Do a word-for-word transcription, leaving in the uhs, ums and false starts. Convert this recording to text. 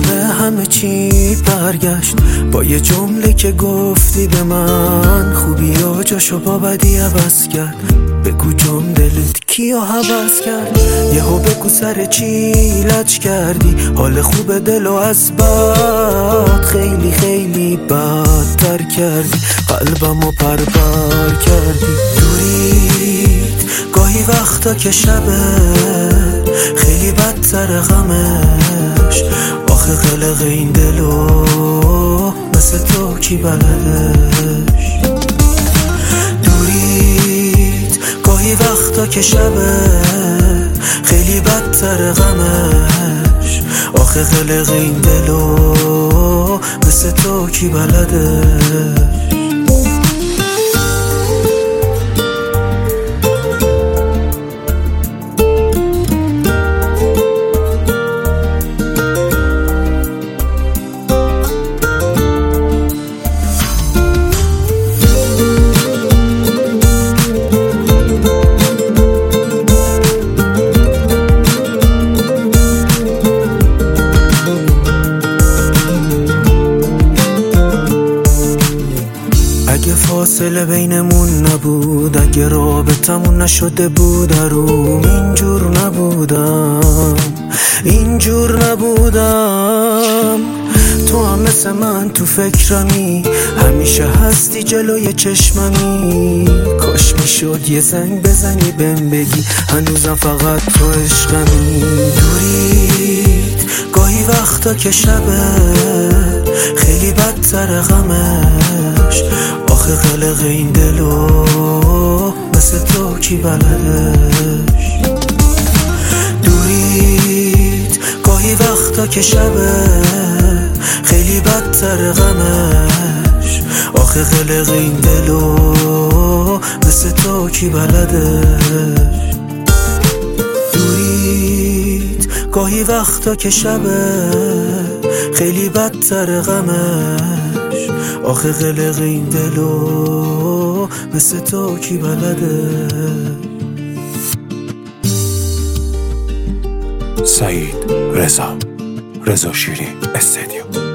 شبه همه چی برگشت با یه جمله که گفتی به من. خوبی و جاشو با بدی عوض کرد. بگو جون دلت کیو حوض کرد؟ یهو بگو سر چی لج کردی؟ حال خوب دلو از بد خیلی خیلی بدتر کردی. قلبمو پرپر کردی. دورید گاهی وقتا که شبه خیلی بدتر غمش. آخه قلق این دلو مثل تو کی بلدش؟ دورید گاهی وقتا که شبه خیلی بدتر غمش. آخه قلق این دلو مثل تو کی بلدش؟ اگه فاصله بینمون نبود، اگه رابطمون نشده بود اروم، اینجور نبودم اینجور نبودم. تو هم مثل من تو فکرمی، همیشه هستی جلوی چشممی. کاش میشد یه زنگ بزنی بهم بگی هنوزم فقط تو عشقمی. دورید گاهی وقتا که شبه خیلی بدتر غمش. آخه قلق این دلو مثل تو کی بلدش؟ دورید گاهی وقتا که شبه خیلی بدتر غمش. آخه قلق این دلو مثل تو کی بلدش؟ دورید گاهی وقتا که شبه خیلی بدتر غمش. آخه قلق این دلو مثل تو کی بلده؟ سعید رضا رضا شیرین استدیو.